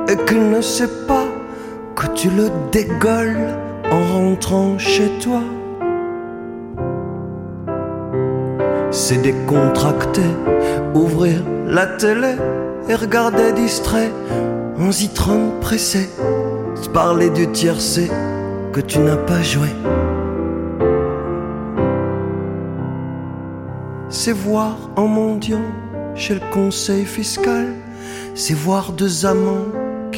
et qu'il ne sait pas que tu le dégoles en rentrant chez toi. C'est décontracté, ouvrir la télé et regarder distrait, 11h30 pressé, se parler du tiercé que tu n'as pas joué. C'est voir un mendiant chez le conseil fiscal, c'est voir deux amants